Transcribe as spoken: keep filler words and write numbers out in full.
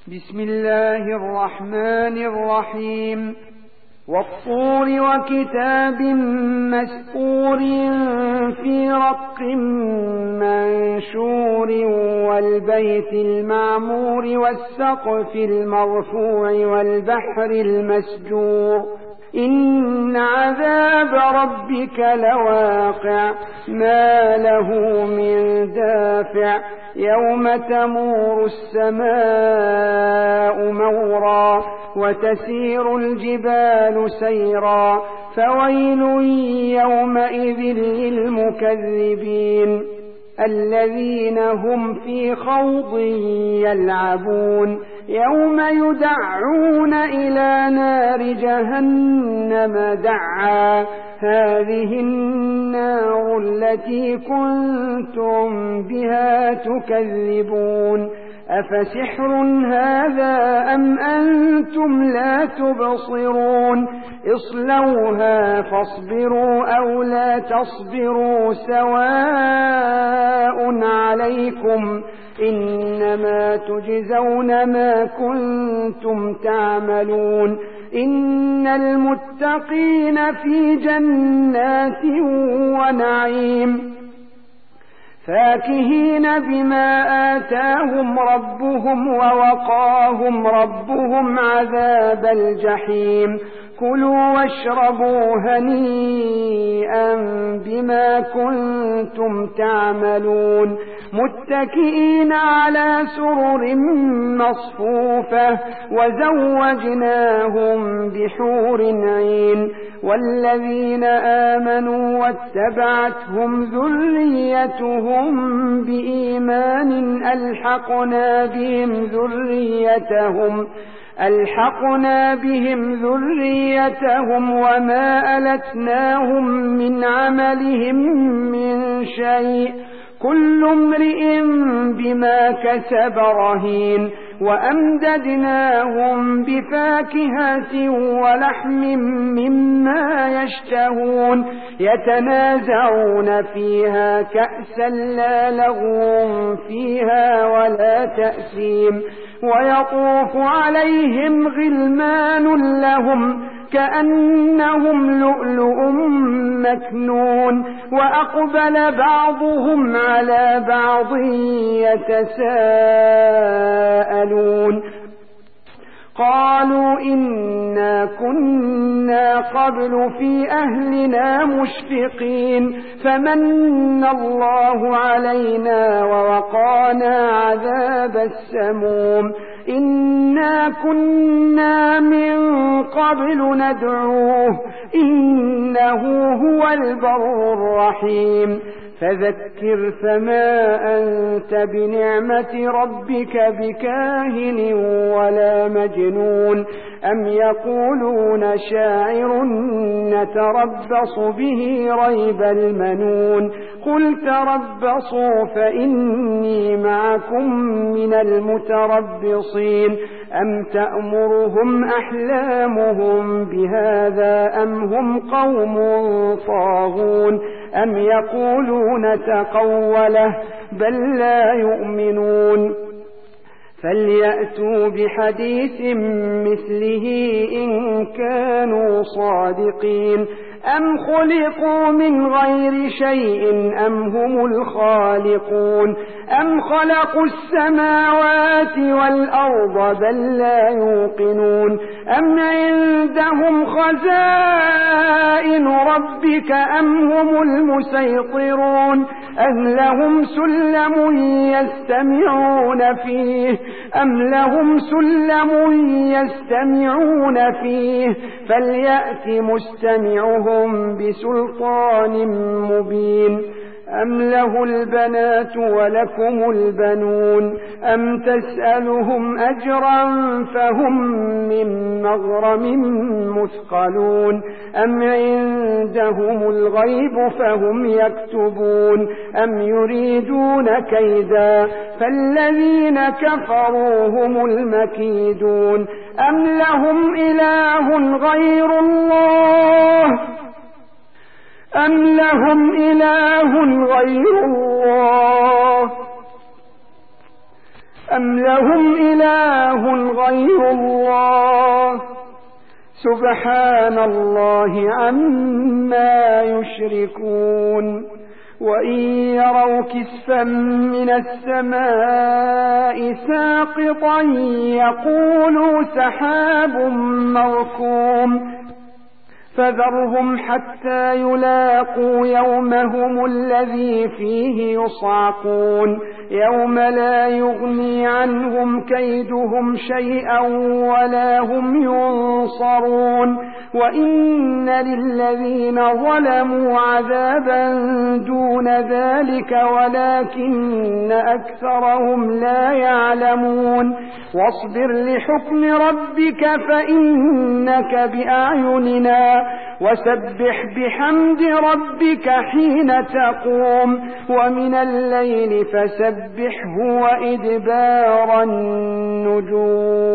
بسم الله الرحمن الرحيم والطور وكتاب مسطور في رق منشور والبيت المعمور والسقف المرفوع والبحر المسجور إن عذاب ربك لواقع ما له من دافع يوم تمور السماء مورا وتسير الجبال سيرا فويل يومئذ للمكذبين الذين هم في خوض يلعبون يوم يدعون إلى نار جهنم دعا هذه النار التي كنتم بها تكذبون أفسحر هذا أم أنتم لا تبصرون اصلوها فاصبروا أو لا تصبروا سواء عليكم إنما تجزون ما كنتم تعملون إن المتقين في جنات ونعيم فاكهين بما آتاهم ربهم ووقاهم ربهم عذاب الجحيم كلوا واشربوا هنيئا بما كنتم تعملون متكئين على سرر مصفوفة وزوجناهم بحور عين والذين آمنوا واتبعتهم ذريتهم بإيمان ألحقنا بهم ذريتهم ألحقنا بهم ذريتهم وما ألتناهم من عملهم من شيء كل امرئ بما كسب رهين وأمددناهم بفاكهة ولحم مما يشتهون يتنازعون فيها كأسا لا لغو فيها ولا تأثيم ويطوف عليهم غلمان لهم كأنهم لؤلؤ مكنون وأقبل بعضهم على بعض يتساءلون قالوا إنا كنا قبل في أهلنا مشفقين فمن الله علينا ووقانا عذاب السموم إنا كنا من قبل ندعوه إنه هو البر الرحيم فذكر فما أنت بنعمة ربك بكاهن ولا مجنون أم يقولون شاعر نتربص به ريب المنون قل تربصوا فإني معكم من المتربصين أم تأمرهم أحلامهم بهذا أم هم قوم طاغون أم يقولون تقوله بل لا يؤمنون فليأتوا بحديث مثله إن كانوا صادقين أم خلقوا من غير شيء أم هم الخالقون أم خلقوا السماوات والأرض بل لا يوقنون أم عندهم خزائن ربك أم هم المسيطرون أم لهم سلم يستمعون فيه أم لهم سلم يستمعون فيه فليأت مستمعهم بسلطان مبين أم له البنات ولكم البنون أم تسألهم أجرا فهم من مغرم مثقلون أم عندهم الغيب فهم يكتبون أم يريدون كيدا فالذين كفروا هم المكيدون أم لهم إله غير الله أم لهم إله غير الله أم لهم إله سبحان الله عما يشركون وإن يروا كسفا من السماء ساقطا يقولوا سحاب مركوم فذرهم حتى يلاقوا يومهم الذي فيه يصعقون يوم لا يغني عنهم كيدهم شيئا ولا هم ينصرون وإن للذين ظلموا عذابا دون ذلك ولكن أكثرهم لا يعلمون واصبر لحكم ربك فإنك بأعيننا وسبح بحمد ربك حين تقوم ومن الليل فسبحه وإدبار النجوم